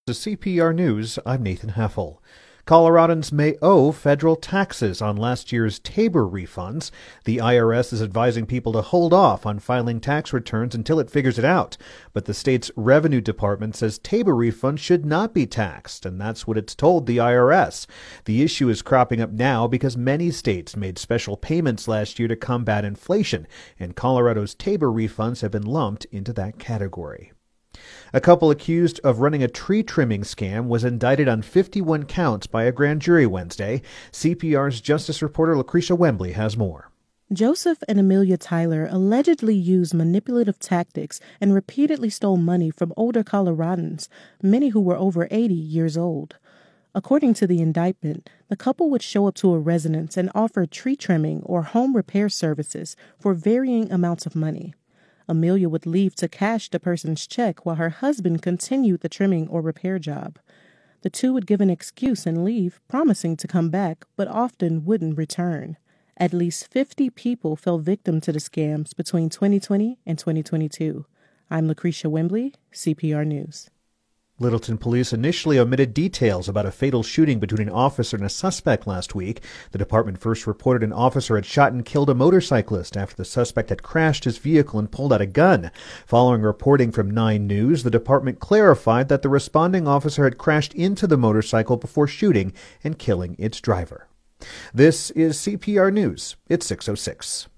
To CPR News, I'm Nathan Heffel. Coloradans may owe federal taxes on last year's Tabor refunds. The IRS is advising people to hold off on filing tax returns until it figures it out. But the state's Revenue Department says Tabor refunds should not be taxed, and that's what it's told the IRS. The issue is cropping up now because many states made special payments last year to combat inflation, and Colorado's Tabor refunds have been lumped into that category. A couple accused of running a tree trimming scam was indicted on 51 counts by a grand jury Wednesday. CPR's justice reporter Lucretia Wembley has more. Joseph and Amelia Tyler allegedly used manipulative tactics and repeatedly stole money from older Coloradans, many who were over 80 years old. According to the indictment, the couple would show up to a residence and offer tree trimming or home repair services for varying amounts of money. Amelia would leave to cash the person's check while her husband continued the trimming or repair job. The two would give an excuse and leave, promising to come back, but often wouldn't return. At least 50 people fell victim to the scams between 2020 and 2022. I'm Lucretia Wembley, CPR News. Littleton police initially omitted details about a fatal shooting between an officer and a suspect last week. The department first reported an officer had shot and killed a motorcyclist after the suspect had crashed his vehicle and pulled out a gun. Following reporting from 9 News, the department clarified that the responding officer had crashed into the motorcycle before shooting and killing its driver. This is CPR News. It's 6:06.